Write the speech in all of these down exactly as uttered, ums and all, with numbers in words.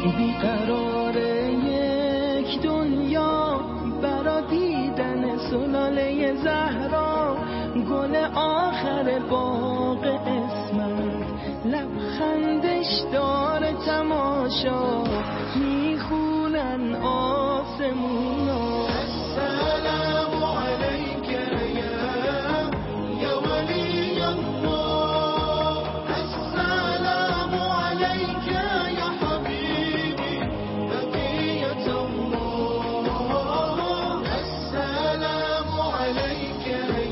بیقرار یک دنیا برا دیدن سلاله زهرا، گل آخر باغ اسمت لبخندش داره تماشا، میخونن آسمونا. السلام علیک یا ولی الله، السلام علیک یا حبیبی بقیت الله، السلام علیک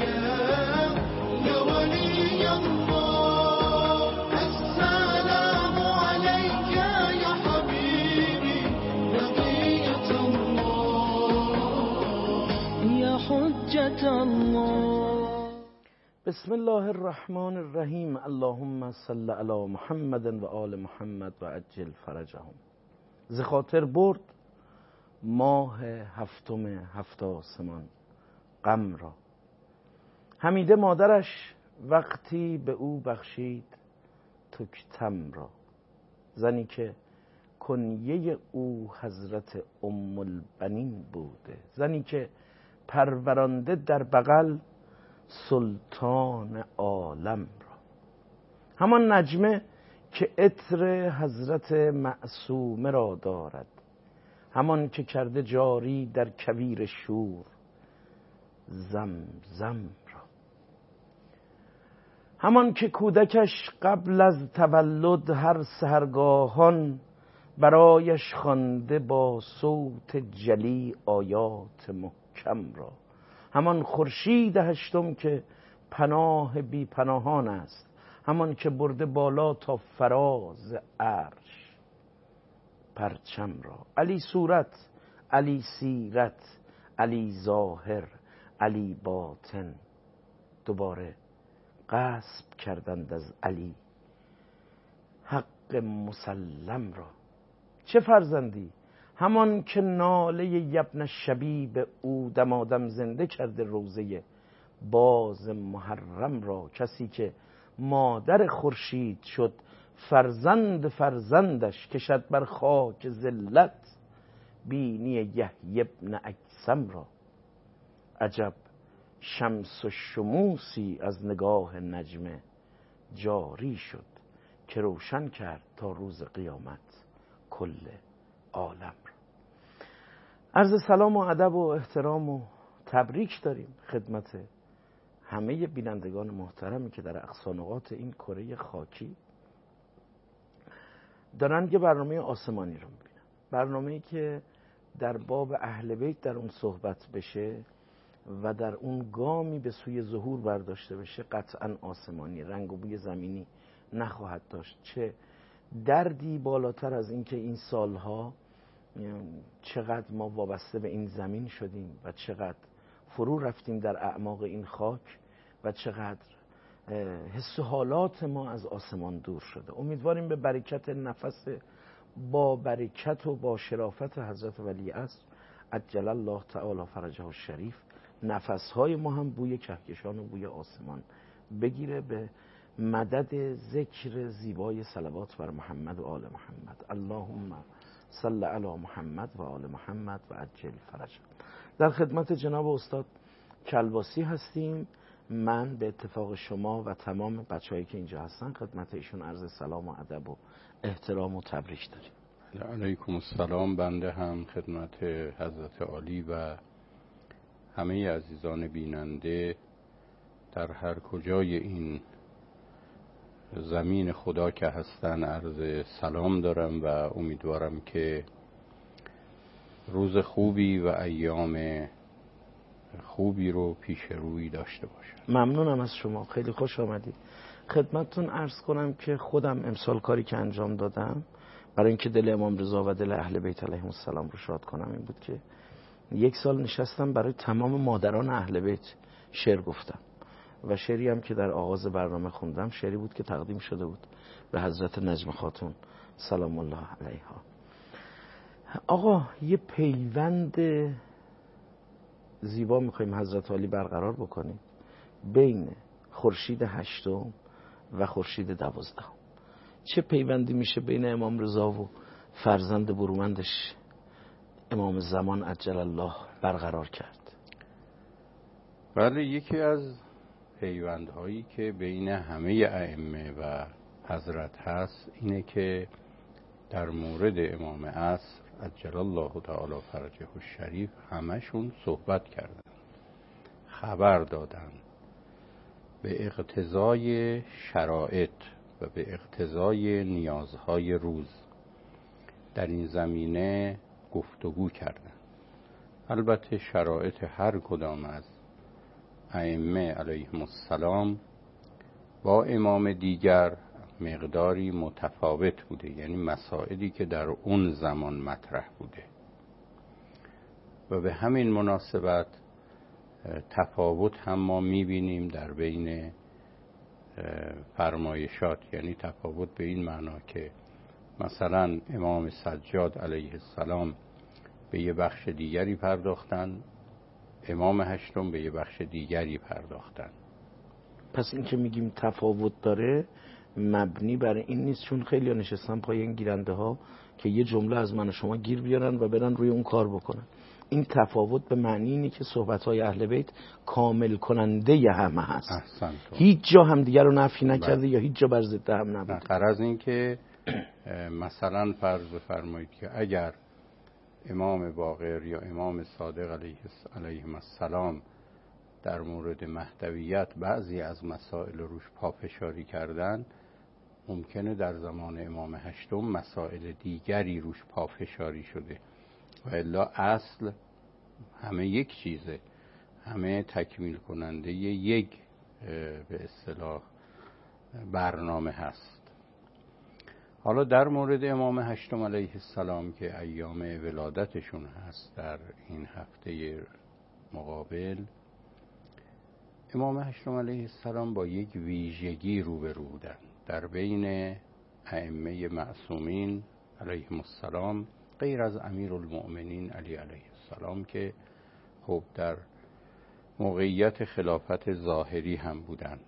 یا ولی الله، السلام علیک یا حبیبی بقیت الله یا حجت الله. بسم الله الرحمن الرحیم. اللهم صل علی محمد و آل محمد و عجل فرجهم. ز خاطر برد ماه هفتم هفت آسمان غم را، حمیده مادرش وقتی به او بخشید تکتم را. زنی که کنیه او حضرت ام البنین بوده، زنی که پرورانده در بغل سلطان عالم را. همان نجمه که عطر حضرت معصومه را دارد، همان که کرده جاری در کویر شور زمزم را. همان که کودکش قبل از تولد هر سحرگاهان برایش خوانده با صوت جلی آیات محکم را. همان خورشید هشتم که پناه بی پناهان است، همان که برده بالا تا فراز عرش پرچم را. علی صورت، علی سیرت، علی ظاهر، علی باطن، دوباره غصب کردند از علی حق مسلم را. چه فرزندی؟ همان که ناله یبن شبیب او دمادم زنده کرده روزه باز محرم را. کسی که مادر خورشید شد فرزند فرزندش کشد بر خاک ذلت بینی یحیی ابن اکثم را. عجب شمس و شموسی از نگاه نجمه جاری شد که روشن کرد تا روز قیامت کل عالم را. عرض سلام و ادب و احترام و تبریک داریم خدمت همه بینندگان محترمی که در اقصا نقاط این کره خاکی دارن یه برنامه آسمانی رو میبینن، برنامه‌ای که در باب اهل بیت در اون صحبت بشه و در اون گامی به سوی ظهور برداشته بشه قطعا آسمانی، رنگ و بوی زمینی نخواهد داشت. چه دردی بالاتر از این که این سالها چقدر ما وابسته به این زمین شدیم و چقدر فرو رفتیم در اعماق این خاک و چقدر حس و حالات ما از آسمان دور شده. امیدواریم به برکت نفس با برکت و با شرافت حضرت ولی عصر عجل الله تعالی فرجه الشریف نفسهای ما هم بوی کهکشان و بوی آسمان بگیره به مدد ذکر زیبای صلوات بر محمد و آل محمد. اللهم صل علی محمد و آل محمد و عجل فرجه. در خدمت جناب استاد کلباسی هستیم. من به اتفاق شما و تمام بچه‌هایی که اینجا هستن خدمت ایشون عرض سلام و ادب و احترام و تبریک داریم. علیکم السلام. بنده هم خدمت حضرت عالی و همه عزیزان بیننده در هر کجای این زمین خدا که هستن عرض سلام دارم و امیدوارم که روز خوبی و ایام خوبی رو پیش روی داشته باشن. ممنونم از شما، خیلی خوش آمدید. خدمتتون عرض کنم که خودم امسال کاری که انجام دادم برای اینکه دل امام رضا و دل اهل بیت علیهم السلام رو شاد کنم این بود که یک سال نشستم برای تمام مادران اهل بیت شعر گفتم و شعری هم که در آغاز برنامه خوندم شعری بود که تقدیم شده بود به حضرت نجم خاتون سلام الله علیها. آقا یه پیوند زیبا میخوایم حضرت علی برقرار بکنیم بین خورشید هشتم و خورشید دوازدهم. چه پیوندی میشه بین امام رضا و فرزند برومندش امام زمان عجل الله برقرار کرد. بله، یکی از پیوندهایی که بین همه ائمه و حضرت هست اینه که در مورد امام عصر عجل الله تعالی فرجه الشریف همشون صحبت کردن، خبر دادن به اقتضای شرایط و به اقتضای نیازهای روز، در این زمینه گفتگو کردن. البته شرایط هر کدام از ائمه علیهم السلام با امام دیگر مقداری متفاوت بوده، یعنی مسائلی که در اون زمان مطرح بوده و به همین مناسبت تفاوت هم ما میبینیم در بین فرمایشات، یعنی تفاوت به این معنا که مثلا امام سجاد علیه السلام به یه بخش دیگری پرداختن، امام هشتم به یه بخش دیگری پرداختن. پس این که میگیم تفاوت داره مبنی بر این نیست، چون خیلی ها نشستن پای این گیرنده ها که یه جمله از من و شما گیر بیارن و برن روی اون کار بکنن. این تفاوت به معنی اینه که صحبت‌های اهل بیت کامل کننده همه هست. احسنتون. هیچ جا هم دیگر رو نفی نکرده یا هیچ جا بر ضد هم نبوده. غرض این که مثلا فرض بفرمایید که اگر امام باقر یا امام صادق علیه علیهم السلام در مورد مهدویت بعضی از مسائل روش پافشاری کردن، ممکنه در زمان امام هشتم مسائل دیگری روش پافشاری شده و الا اصل همه یک چیزه، همه تکمیل کننده یک به اصطلاح برنامه هست. حالا در مورد امام هشتم علیه السلام که ایام ولادتشون هست در این هفته مقابل، امام هشتم علیه السلام با یک ویژگی روبرو بودن در بین ائمه معصومین علیهم السلام، غیر از امیر المؤمنین علی علیه السلام که خب در موقعیت خلافت ظاهری هم بودند.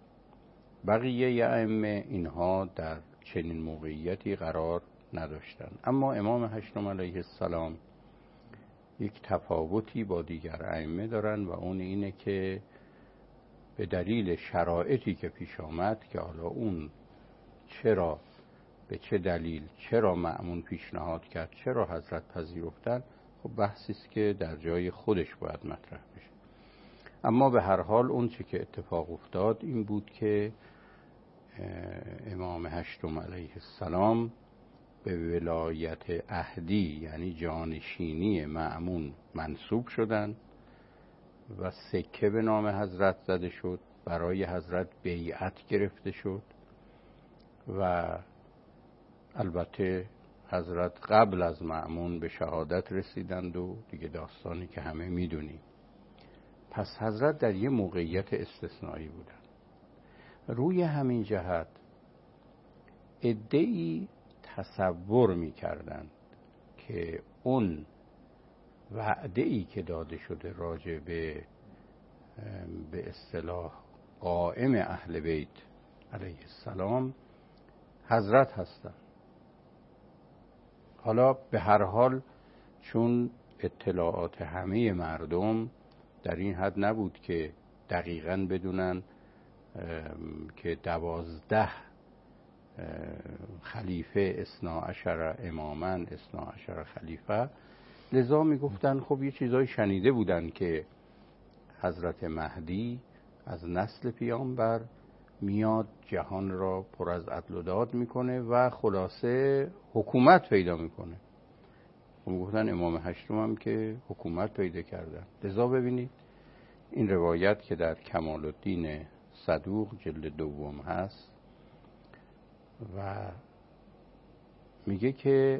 بقیه ائمه اینها در چنین موقعیتی قرار نداشتند، اما امام هشتم علیه السلام یک تفاوتی با دیگر ائمه دارن و اون اینه که به دلیل شرایطی که پیش آمد، که حالا اون چرا به چه دلیل، چرا مأمون پیشنهاد کرد، چرا حضرت پذیرفتن، خب بحثی است که در جای خودش باید مطرح بشه. اما به هر حال اون چی که اتفاق افتاد این بود که امام هشتم علیه السلام به ولایت عهدی یعنی جانشینی مأمون منصوب شدند و سکه به نام حضرت زده شد، برای حضرت بیعت گرفته شد و البته حضرت قبل از مأمون به شهادت رسیدند و دیگه داستانی که همه میدونیم. پس حضرت در یه موقعیت استثنایی بودن. روی همین جهت عده‌ای تصور می‌کردند که اون وعده‌ای که داده شده راجع به به اصطلاح قائم اهل بیت علیه السلام حضرت هستند. حالا به هر حال چون اطلاعات همه مردم در این حد نبود که دقیقاً بدونن که دوازده خلیفه اثنا عشر امامن اثنا عشر خلیفه، لذا میگفتن خب یه چیزایی شنیده بودن که حضرت مهدی از نسل پیامبر میاد جهان را پر از عدل و داد میکنه و خلاصه حکومت پیدا میکنه. خب میگفتن امام هشتم هم که حکومت پیدا کردن. لذا ببینید این روایت که در کمال الدین صدوق جلد دوم هست و میگه که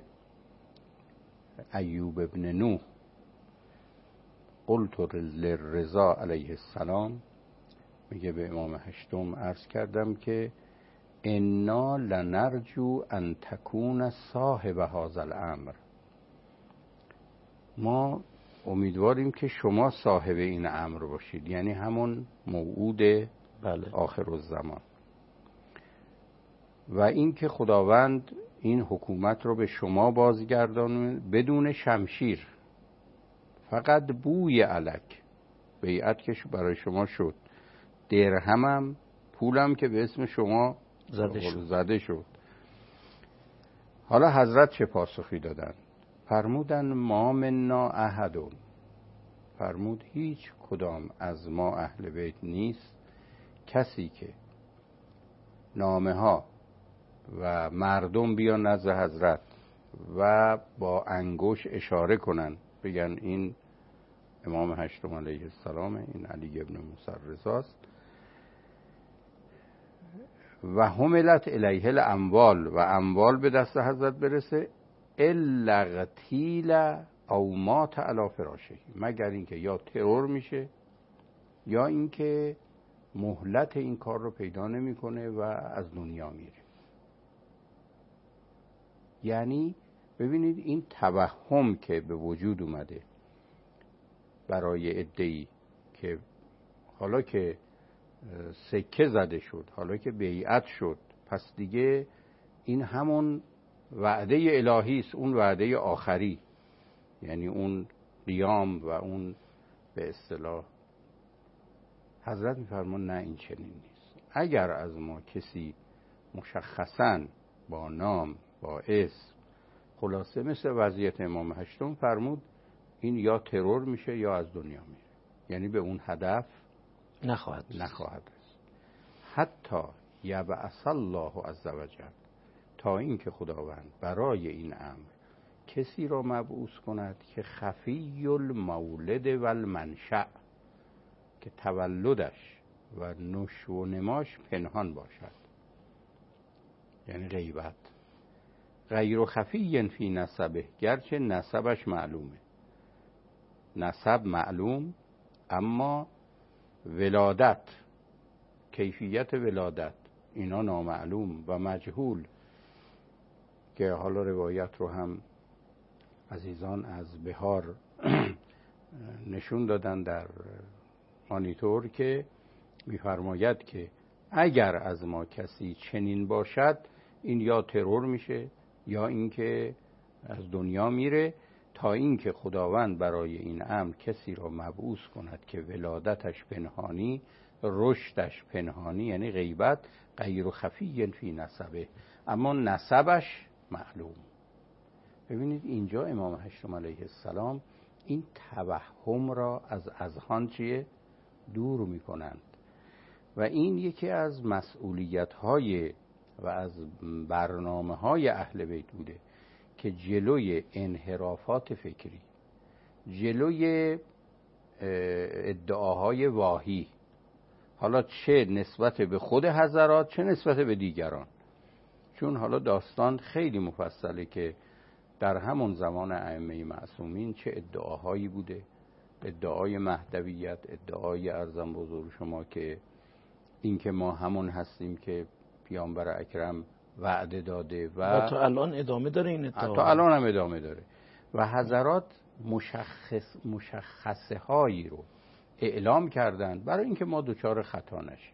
ایوب ابن نوح قلت للرضا علیه السلام، میگه به امام هشتم عرض کردم که انا لنرجو ان تکون صاحب هذا الامر، ما امیدواریم که شما صاحب این امر باشید، یعنی همون موعود بله. آخر الزمان، و این که خداوند این حکومت رو به شما بازگردانم بدون شمشیر، فقط بوی الک. بیعت که برای شما شد، درهمم پولم که به اسم شما زده شد. زده شد. حالا حضرت چه پاسخی دادن؟ فرمودن ما منا احدون، فرمود هیچ کدام از ما اهل بیت نیست کسی که نامه ها و مردم بیان نزد حضرت و با انگوش اشاره کنن بگن این امام هشتم علیه السلام، این علی ابن موسی رضاست، و حملت الیه الاموال، و اموال به دست حضرت برسه، الا اغتیل او مات علی فراشه، مگر اینکه یا ترور میشه یا اینکه مهلت این کار رو پیدا نمیکنه و از دنیا میره. یعنی ببینید این توهم که به وجود اومده برای عده‌ای که حالا که سکه زده شد، حالا که بیعت شد، پس دیگه این همون وعده الهی است، اون وعده آخری، یعنی اون قیام و اون به اصطلاح. حضرت میفرمان نه، این چنین نیست. اگر از ما کسی مشخصاً با نام با اسم، خلاصه مثل وضعیت امام هشتم فرمود، این یا ترور میشه یا از دنیا میره، یعنی به اون هدف نخواهد نخواهد رسید. حتی یبعث الله عز وجل، تا این که خداوند برای این امر کسی را مبعوث کند که خفی المولد و المنشأ، که تولدش و نشو و نماش پنهان باشد، یعنی غیبت. غیر خفی فی نسبه، گرچه نسبش معلومه، نسب معلوم، اما ولادت، کیفیت ولادت اینا نامعلوم و مجهول، که حالا روایت رو هم عزیزان از بهار نشون دادن در مانیتور که میفرماید که اگر از ما کسی چنین باشد، این یا ترور میشه یا اینکه از دنیا میره، تا اینکه خداوند برای این امر کسی را مبعوث کند که ولادتش پنهانی، رشدش پنهانی، یعنی غیبت، غیر خفی فی نسبه، اما نسبش معلوم. ببینید اینجا امام هشتم علیه السلام این توهم را از اذهان چیه؟ دور میکنند، و این یکی از مسئولیت‌های و از برنامه‌های اهل بیت بوده که جلوی انحرافات فکری، جلوی ادعاهای واهی، حالا چه نسبت به خود حضرات چه نسبت به دیگران، چون حالا داستان خیلی مفصله که در همون زمان ائمه معصومین چه ادعاهایی بوده، ادعای مهدویت، ادعای ارزم بزرگ شما که این که ما همون هستیم که پیامبر اکرم وعده داده و تا الان ادامه داره این ادعا، تا الان هم ادامه داره، و حضرات مشخص مشخصه هایی رو اعلام کردن برای اینکه ما دوچار خطا نشیم.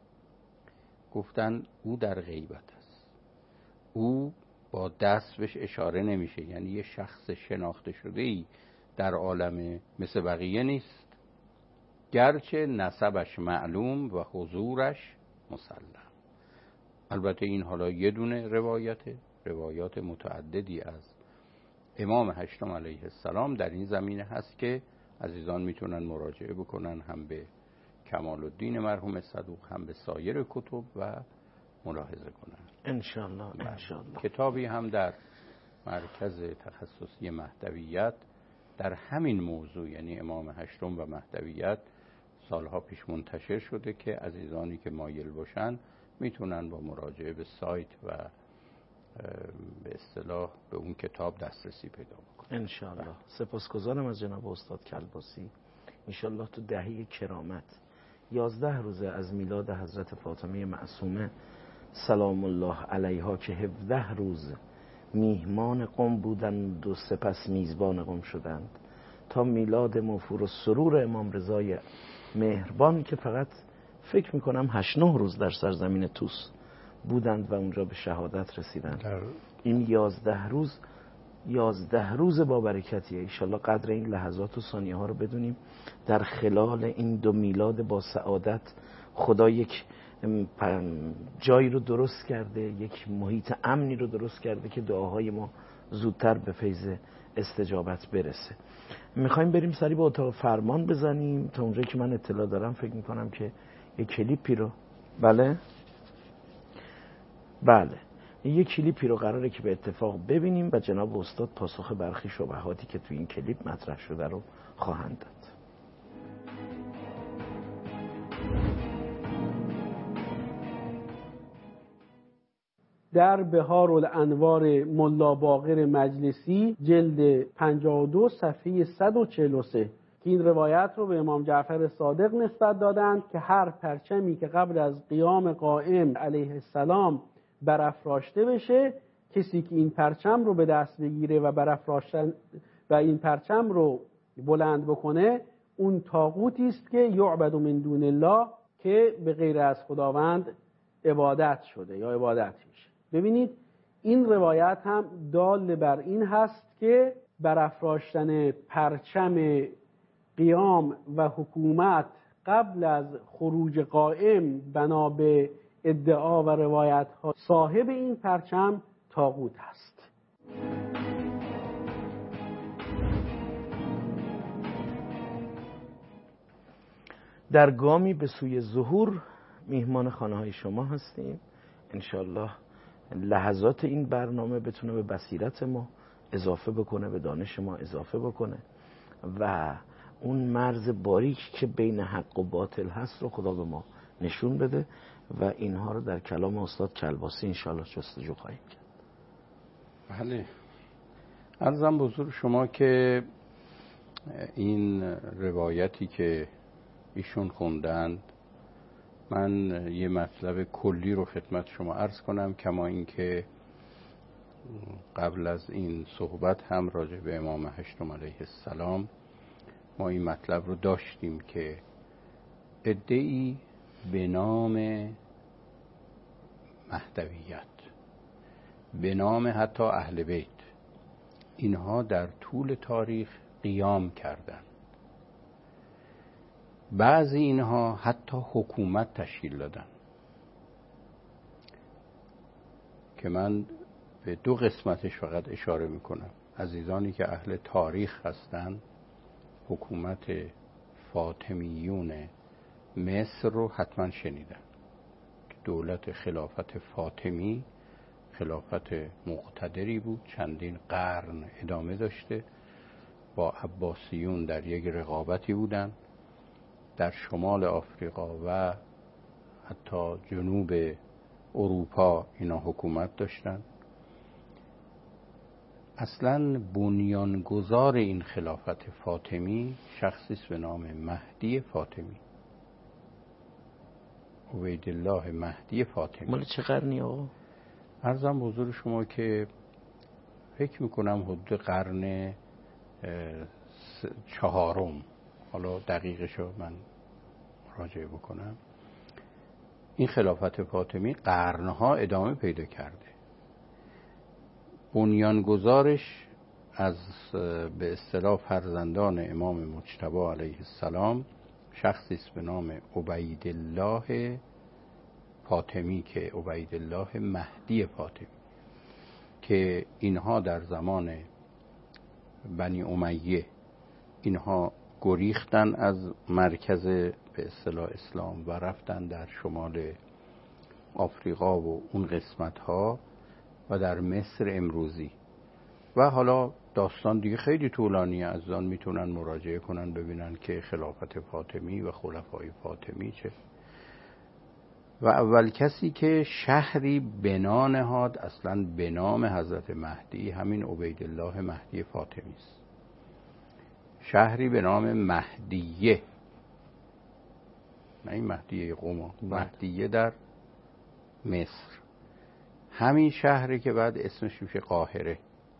گفتن او در غیبت است، او با دست بهش اشاره نمیشه، یعنی یه شخص شناخته شده ای در عالم مثل بقیه نیست، گرچه نسبش معلوم و حضورش مسلم. البته این حالا یه دونه روایته، روایات متعددی از امام هشتم علیه السلام در این زمینه هست که عزیزان میتونن مراجعه بکنن، هم به کمال الدین مرحوم صدوق هم به سایر کتب و ملاحظه کنن انشالله. انشالله کتابی هم در مرکز تخصصی مهدویت در همین موضوع، یعنی امام هشتم و مهدویت، سالها پیش منتشر شده که عزیزانی که مایل باشن میتونن با مراجعه به سایت و به اصطلاح به اون کتاب دسترسی پیدا بکنن انشالله. سپاسگزارم از جناب استاد کلباسی. انشالله تو دهه کرامت یازده روزه از میلاد حضرت فاطمه معصومه سلام الله علیها که هفده روز میهمان قم بودند و سپس میزبان قم شدند، تا میلاد موفور و سرور امام رضای مهربان که فقط فکر میکنم هشت نه روز در سرزمین توس بودند و اونجا به شهادت رسیدند. در این یازده روز یازده روز با برکتیه. انشالله قدر این لحظات و ثانیه ها رو بدونیم. در خلال این دو میلاد با سعادت خدا یک جایی رو درست کرده، یک محیط امنی رو درست کرده که دعاهای ما زودتر به فیض استجابت برسه. میخوایم بریم سریع به اتاق فرمان بزنیم. تا اونجایی که من اطلاع دارم فکر میکنم که یک کلیپی رو بله بله یک کلیپی رو قراره که به اتفاق ببینیم و جناب استاد پاسخ برخی شبهاتی که تو این کلیپ مطرح شده رو خواهند داد. در بهار الانوار ملا باقر مجلسی جلد پنجاه و دو صفحه صد و چهل و سه که این روایت رو به امام جعفر صادق نسبت دادند که هر پرچمی که قبل از قیام قائم علیه السلام برافراشته بشه، کسی که این پرچم رو به دست بگیره و برافراشتن و این پرچم رو بلند بکنه، اون طاغوتی است که یعبد من دون الله، که به غیر از خداوند عبادت شده یا عبادت میشه. ببینید این روایت هم دال بر این هست که برافراشتن پرچم قیام و حکومت قبل از خروج قائم بنا به ادعا و روایت ها صاحب این پرچم طاغوت است. در گامی به سوی ظهور میهمان خانه های شما هستیم. انشالله لحظات این برنامه بتونه به بصیرت ما اضافه بکنه، به دانش ما اضافه بکنه و اون مرز باریک که بین حق و باطل هست رو خدا به ما نشون بده و اینها رو در کلام استاد کلباسی انشالله جستجو خواهیم کرد. بله، عرضم به حضور شما که این روایتی که ایشون خوندند، من یه مطلب کلی رو خدمت شما عرض کنم، کما اینکه قبل از این صحبت هم راجع به امام هشتم علیه السلام ما این مطلب رو داشتیم که عده‌ای به نام مهدویت، به نام حتی اهل بیت، اینها در طول تاریخ قیام کردند. بعضی اینها حتی حکومت تشکیل دادن که من به دو قسمتش فقط اشاره میکنم. عزیزانی که اهل تاریخ هستند حکومت فاطمیون مصر رو حتما شنیدن. دولت خلافت فاطمی خلافت مقتدری بود، چندین قرن ادامه داشته، با عباسیون در یک رقابتی بودن. در شمال آفریقا و حتی جنوب اروپا اینا حکومت داشتن. اصلا بنیانگذار این خلافت فاطمی شخصی است به نام مهدی فاطمی، عبیدالله مهدی فاطمی. مال چه قرنی آقا؟ عرضم به حضور شما که فکر میکنم حدود قرن چهارم، حالا دقیقشو من راجع بکنم. این خلافت فاطمی قرنها ادامه پیدا کرده. بنیانگذارش از به اصطلاح فرزندان امام مجتبی علیه السلام شخصی است به نام عبیدالله فاطمی که عبیدالله مهدی فاطمی، که اینها در زمان بنی امیه اینها گریختن از مرکز به اصطلاح اسلام و رفتن در شمال آفریقا و اون قسمت ها و در مصر امروزی. و حالا داستان دیگه خیلی طولانیه، از آن میتونن مراجعه کنن ببینن که خلافت فاطمی و خلفای فاطمی چه. و اول کسی که شهری بنا نهاد اصلا به نام حضرت مهدی همین عبیدالله مهدی فاطمی است. شهری به نام مهدیه، نه این مهدیه قم، مهدیه در مصر. همین شهری که بعد اسمش میشه قاهره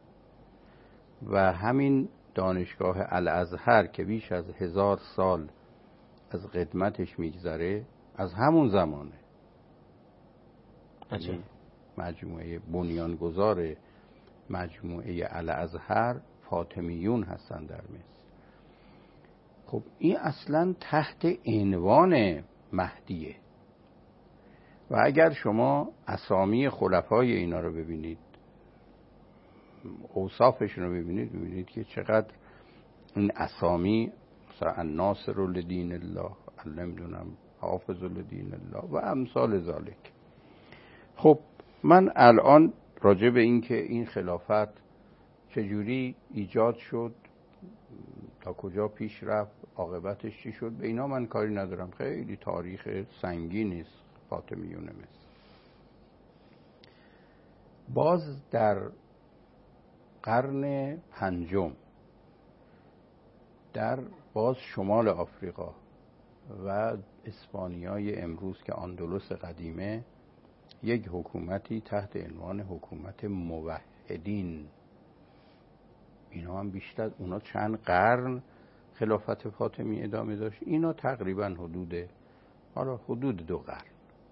و همین دانشگاه الازهر که بیش از هزار سال از قدمتش میگذره از همون زمانه. عجب. مجموعه بنیانگذار مجموعه الازهر فاطمیون هستن در مصر. خب این اصلا تحت عنوان مهدیه و اگر شما اسامی خلفای اینا رو ببینید، اوصافشون رو ببینید، ببینید که چقدر این اسامی مثلا ناصر لدین الله، نمیدونم حافظ لدین الله و امثال ذالک. خب من الان راجع به این که این خلافت چجوری ایجاد شد، تا کجا پیش رفت، عاقبتش چی شد، به اینا من کاری ندارم. خیلی تاریخ سنگینی است فاطمیون مصر. باز در قرن پنجم در باز شمال آفریقا و اسپانیای امروز که اندلس قدیمه یک حکومتی تحت عنوان حکومت موحدین، اینا هم بیشتر، اونا چند قرن خلافت فاطمی ادامه داشت، اینا تقریبا حدود حالا حدود دو قرن.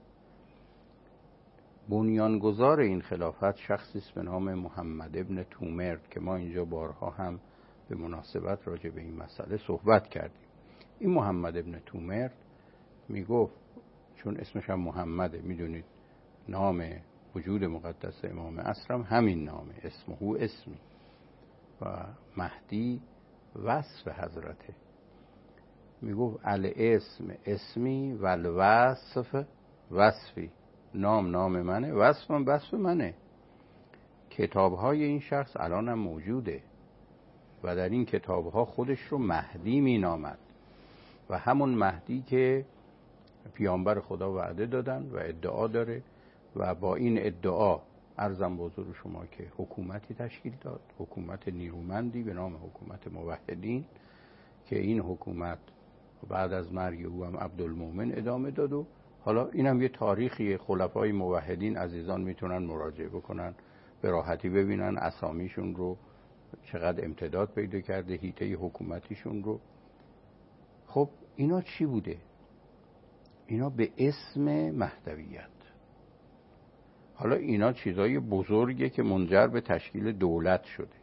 بنیانگذار این خلافت شخصی است به نام محمد ابن تومرد که ما اینجا بارها هم به مناسبت راجع به این مسئله صحبت کردیم. این محمد ابن تومرد میگفت، چون اسمش هم محمده، میدونید نام وجود مقدس امام عصر هم همین نامه، اسمه اسمی، و مهدی وصف حضرته. میگفت الاسم اسمی و الوصف وصفی، نام نام منه، وصف من وصف منه. کتابهای این شخص الان هم موجوده و در این کتابها خودش رو مهدی می نامد و همون مهدی که پیامبر خدا وعده دادن و ادعا داره و با این ادعا عرضم به حضور شما که حکومتی تشکیل داد، حکومت نیرومندی به نام حکومت موحدین، که این حکومت بعد از مرگ او هم عبدالمومن ادامه داد. و حالا اینم یه تاریخی خلفای موحدین عزیزان میتونن مراجعه بکنن، به راحتی ببینن اسامیشون رو چقدر امتداد پیدا کرده، حیطه حکومتیشون رو. خب اینا چی بوده؟ اینا به اسم مهدویت. حالا اینا چیزای بزرگه که منجر به تشکیل دولت شده.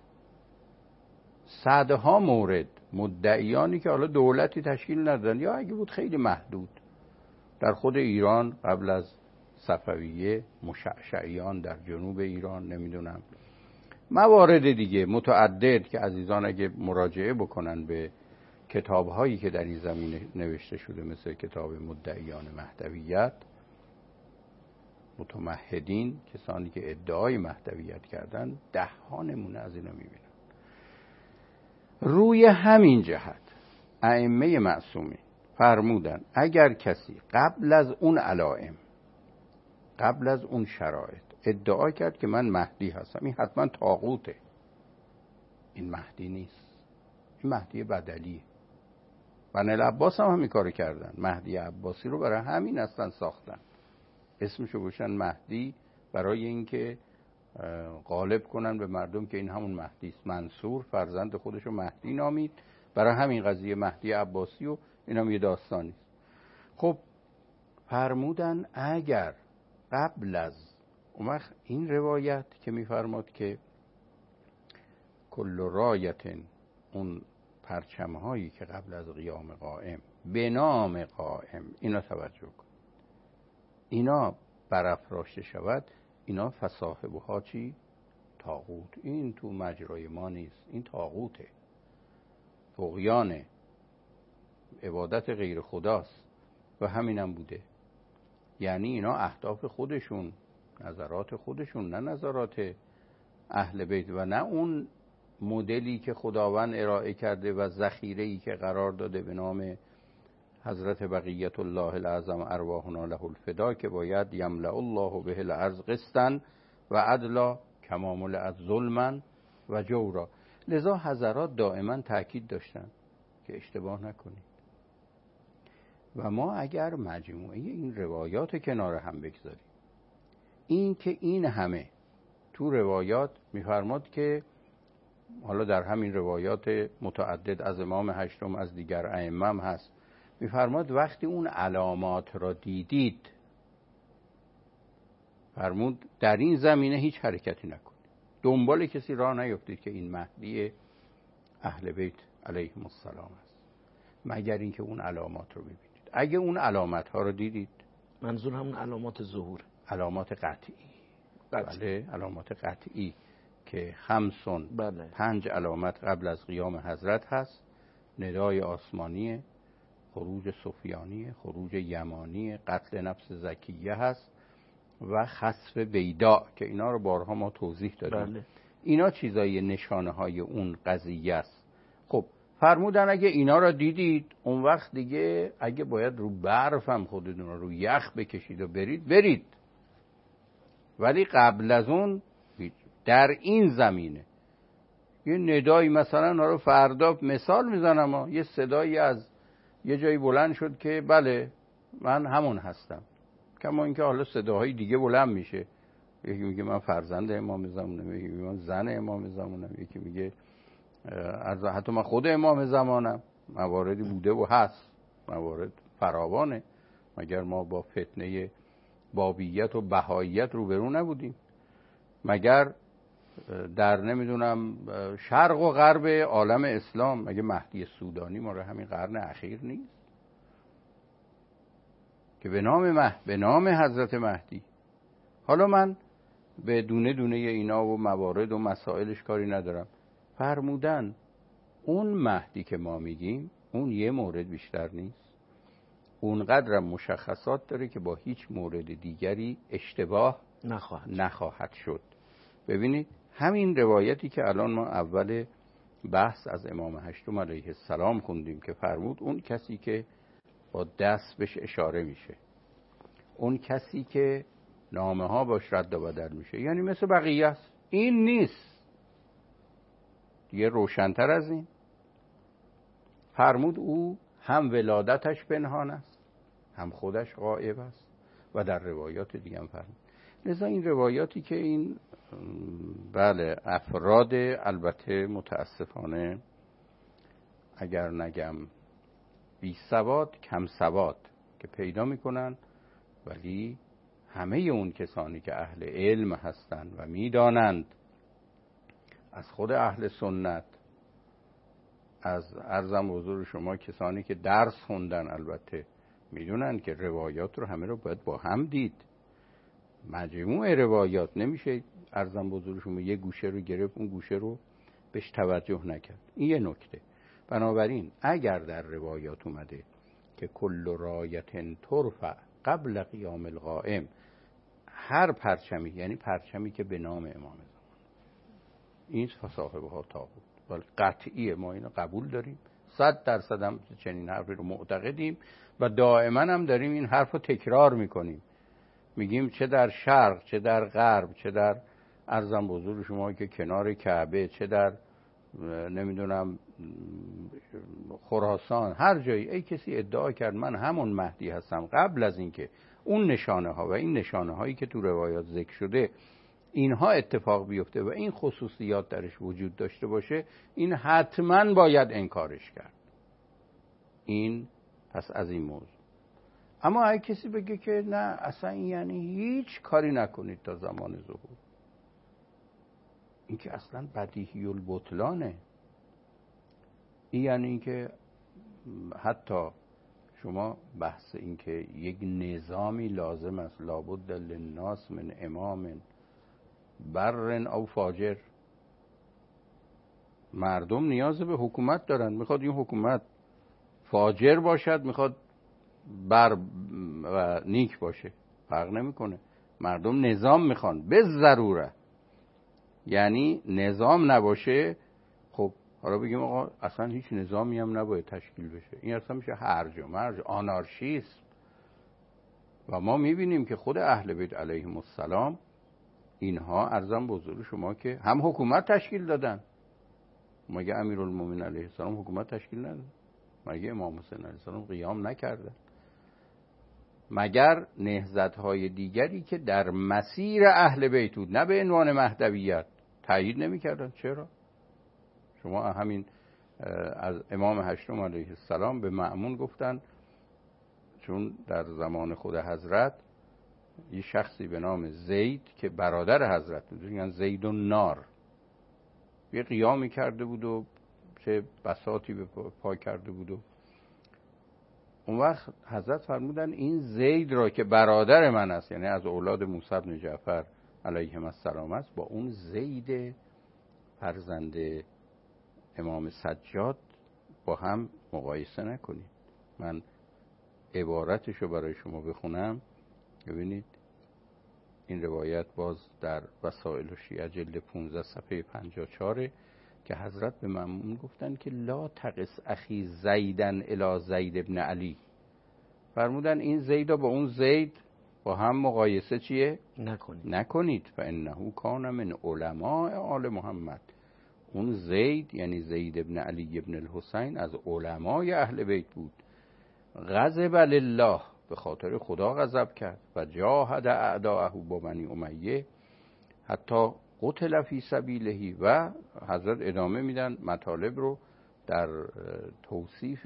صدها مورد مدعیانی که حالا دولتی تشکیل ندادن یا اگه بود خیلی محدود، در خود ایران قبل از صفویه، مشعشعیان در جنوب ایران، نمیدونم موارد دیگه متعدد که عزیزان اگه مراجعه بکنن به کتاب‌هایی که در این زمینه نوشته شده، مثل کتاب مدعیان مهدویت، متمهدین، کسانی که ادعای مهدویت کردن، ده ها نمونه از اینا میبینن. روی همین جهت ائمه معصومین فرمودن اگر کسی قبل از اون علائم، قبل از اون شرایط ادعا کرد که من مهدی هستم، این حتما طاغوته، این مهدی نیست، این مهدی بدلیه. بنی العباس هم همین کارو کردن، مهدی عباسی رو برای همین اصلا ساختن، اسمشو گوشن مهدی، برای اینکه غالب کنن به مردم که این همون مهدی است. منصور فرزند خودشو مهدی نامید، برای همین قضیه مهدی عباسی، و اینم یه داستانی است. خب فرمودن اگر قبل از اون این روایت که میفرماد که کل رایت، اون پرچم‌هایی که قبل از قیام قائم به نام قائم، اینا توجه کن، اینا برافراشته شود، اینا فصاحبها چی؟ طاغوت. این تو مجرای ما نیست، این طاغوته، طغیانه، عبادت غیر خداست. و همینم بوده. یعنی اینا اهداف خودشون، نظرات خودشون، نه نظرات اهل بیت و نه اون مدلی که خداوند ارائه کرده و ذخیره‌ای که قرار داده به نام حضرت بقیت الله الاعظم ارواحنا له الفدا، که باید یملأ الله به الارض قسطا و عدلا کما ملئت ظلما و جورا. لذا حضرات دائما تاکید داشتن که اشتباه نکنید. و ما اگر مجموعه این روایات کنار هم بگذاریم، این که این همه تو روایات میفرماد که حالا در همین روایات متعدد از امام هشتم، از دیگر ائمه هم هست، میفرماد وقتی اون علامات را دیدید، فرمود در این زمینه هیچ حرکتی نکنید، دنبال کسی راه نیفتید که این مهدی اهل بیت علیهم السلام است، مگر اینکه اون علامات رو ببینید. اگه اون علامت ها رو دیدید، منظور همون علامات ظهور، علامات قطعی، قطعی. بله علامات قطعی که خمسون، بله. پنج علامت قبل از قیام حضرت هست: ندای آسمانی، خروج سفیانی، خروج یمانی، قتل نفس زکیه هست و خسف بیداء که اینا رو بارها ما توضیح دادیم. بله. اینا چیزای نشانه های اون قضیه است. خب فرمودن اگه اینا رو دیدید، اون وقت دیگه اگه باید رو برف هم خودتون رو یخ بکشید و برید برید، ولی قبل از اون در این زمینه یه ندایی مثلا رو فردا مثال میزنم ها، یه صدایی از یه جایی بلند شد که بله من همون هستم، کما اینکه حالا صداهای دیگه بلند میشه، یکی میگه من فرزند امام زمانم، یکی میگه من زن امام زمانم، یکی میگه از حتی من خود امام زمانم. مواردی بوده و هست، موارد فراوانه، مگر ما با فتنه بابیت و بهاییت روبرو نبودیم؟ مگر در نمیدونم شرق و غرب عالم اسلام مگه مهدی سودانی ما رو همین قرن اخیر نیست که به نام مه به نام حضرت مهدی؟ حالا من به دونه دونه اینا و موارد و مسائلش کاری ندارم. فرمودن اون مهدی که ما میگیم اون یه مورد بیشتر نیست، اونقدر مشخصات داره که با هیچ مورد دیگری اشتباه نخواهد نخواهد شد. ببینید همین روایتی که الان ما اول بحث از امام هشتم علیه السلام خوندیم که فرمود اون کسی که با دست بهش اشاره میشه، اون کسی که نامه ها باش رد و بدل میشه، یعنی مثل بقیه است. این نیست دیگه، روشن‌تر از این. فرمود او هم ولادتش پنهان است، هم خودش غائب است و در روایات دیگه هم فرمود. لذا این روایاتی که این بله افراد البته متاسفانه اگر نگم بی سواد کم سواد که پیدا میکنن، ولی همه اون کسانی که اهل علم هستند و میدانند از خود اهل سنت، از عرضم حضور شما کسانی که درس خوندن البته میدونن که روایات رو همه رو باید با هم دید. مجموع روایات نمیشه عرضم حضور شما یه گوشه رو گرفت اون گوشه رو بهش توجه نکرد. این یه نکته. بنابراین اگر در روایات اومده که کل رایت ترفع قبل قیام القائم، هر پرچمی یعنی پرچمی که به نام امام زمان، این صاحبه ها تابوت، ولی قطعیه ما اینو قبول داریم، صد درصد هم چنین حرفی رو معتقدیم و دائما هم داریم این حرف رو تکرار میکنیم. میگیم چه در شرق چه در غرب، چه در عرضم حضور شما که کنار کعبه، چه در نمیدونم خراسان، هر جایی ای کسی ادعا کرد من همون مهدی هستم قبل از اینکه اون نشانه ها و این نشانه هایی که تو روایات ذکر شده اینها اتفاق بیفته و این خصوصیات درش وجود داشته باشه، این حتما باید انکارش کرد. این پس از این موضوع. اما اگه کسی بگه که نه اصلا یعنی هیچ کاری نکنید تا زمان ظهور، این که اصلا بدیهی البطلانه. این یعنی این که حتی شما بحث این که یک نظامی لازم است، لابد للناس من امام برن او فاجر، مردم نیاز به حکومت دارن، میخواد این حکومت فاجر باشد، میخواد بر و نیک باشه، فرق نمیکنه. مردم نظام میخوان به ضروره، یعنی نظام نباشه خب حالا بگیم آقا اصلا هیچ نظامی هم نباید تشکیل بشه، این اصلا میشه هرج و مرج، آنارشیسم. و ما میبینیم که خود اهل بیت علیهم السلام اینها عرضم به حضور شما که هم حکومت تشکیل دادن، مگه امیرالمومنین علیه السلام حکومت تشکیل نداد؟ مگه امام حسین علیه السلام قیام نکرده؟ مگر نهضت‌های دیگری که در مسیر اهل بیت بود نه به عنوان مهدویت تایید نمی‌کردن؟ چرا؟ شما همین از امام هشتم علیه السلام به مأمون گفتن، چون در زمان خود حضرت یه شخصی به نام زید که برادر حضرت بود، میگن زید و نار، یه قیامی کرده بود و چه بساطی به پا کرده بود و اون وقت حضرت فرمودن این زید را که برادر من است، یعنی از اولاد موسی بن جعفر علیهم السلام است، با اون زید فرزند امام سجاد با هم مقایسه نکنید. من عبارتشو برای شما بخونم ببینید. این روایت باز در وسائل شیعه جلد پانزده صفحه پنجاه و چهار که حضرت به مأمون گفتن که لا تقس اخی زیدن الی زید ابن علی، فرمودن این زیدا با اون زید با هم مقایسه چیه؟ نکنید نکنید. فانه کان من علماء آل محمد، اون زید یعنی زید ابن علی ابن الحسین از علمای اهل بیت بود. غضب لله، به خاطر خدا غضب کرد، و جاهد اعداءه با بنی امیه حتی قتل فی سبیله. و حضرت ادامه میدن مطالب رو در توصیف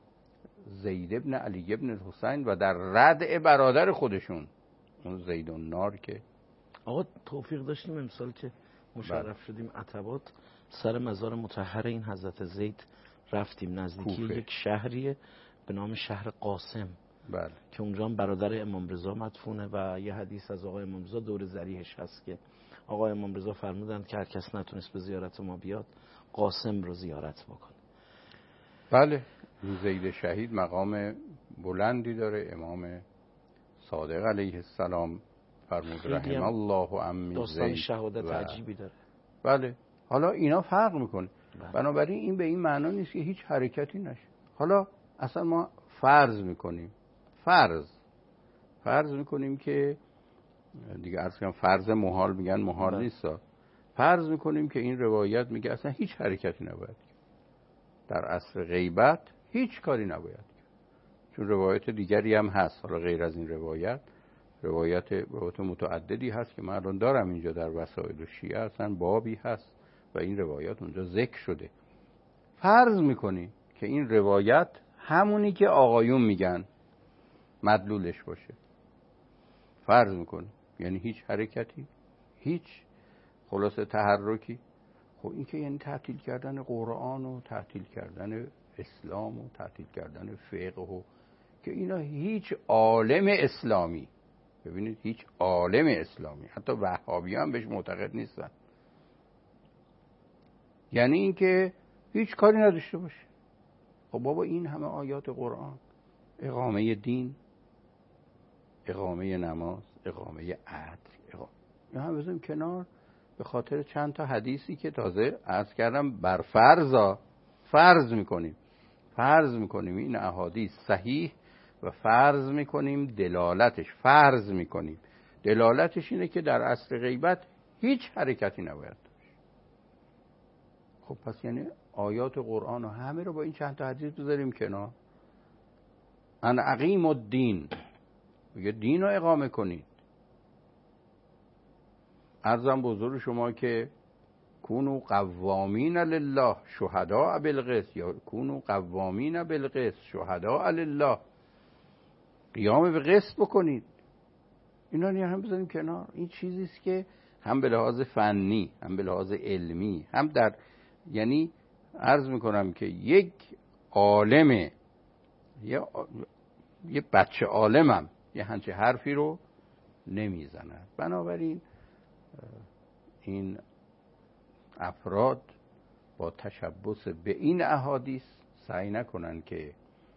زید ابن علی ابن الحسین و در ردع برادر خودشون اون زید النار. که آقا توفیق داشتیم امسال که مشرف شدیم عتبات سر مزار مطهر این حضرت زید رفتیم، نزدیکی کوفه. یک شهریه به نام شهر قاسم. بله. که اونجا هم برادر امام رضا مدفونه و یه حدیث از آقای امام رضا دور ذریحش هست که آقای امام رضا فرمودند که هر کس نتونست به زیارت ما بیاد قاسم رو زیارت بکنه. بله. این زید شهید مقام بلندی داره. امام صادق علیه السلام فرمود رحم الله عمی داستان زید شهادت و... عجیبی داره. بله. حالا اینا فرق میکنه. بله. بنابراین این به این معنا نیست که هیچ حرکتی نشه. حالا اصلا ما فرض میکنیم فرض فرض میکنیم که دیگه عرض کنم فرض محال میگن محال بله. نیست. فرض میکنیم که این روایت میگه اصلا هیچ حرکتی نباید در عصر غیبت، هیچ کاری نباید، چون روایت دیگری هم هست. حالا غیر از این روایت روایت روایت متعددی هست که من الان دارم اینجا در وسائل شیعه اصلا بابی هست و این روایت اونجا ذکر شده. فرض میکنیم که این روایت همونی که آقایون میگن مدلولش باشه. فرض میکنیم یعنی هیچ حرکتی، هیچ خلاصه تحرکی. خب این که یعنی تعطیل کردن قرآن و تعطیل کردن اسلام و تعطیل کردن فقه و که اینا هیچ عالم اسلامی، ببینید هیچ عالم اسلامی، حتی وهابی هم بهش معتقد نیستن. یعنی این که هیچ کاری نداشته باشه. خب بابا این همه آیات قرآن، اقامه دین، اقامه نماز، اقامه عدل، اقامه... این هم بذاریم کنار به خاطر چند تا حدیثی که تازه عرض کردم بر فرضا فرض میکنیم فرض میکنیم این احادیث صحیح و فرض میکنیم دلالتش فرض میکنیم دلالتش اینه که در عصر غیبت هیچ حرکتی نباید داشت. خب پس یعنی آیات قرآن و همه رو با این چند تا حدیث بذاریم کنار. ان اقیم الدین، میگه دین رو اقامه کنید. عرضم بزرگ شما که کونو قوامین لله شهداء بالقسط، یا کونو قوامین بالقسط شهداء لله، قیام به قسط بکنید. اینا رو هم بذاریم کنار. این چیزی است که هم به لحاظ فنی هم به لحاظ علمی هم در یعنی عرض میکنم که یک عالمه یه, یه بچه عالمم یه همچه حرفی رو نمیزنه. بنابراین این افراد با تشبث به این احادیث سعی نکنن که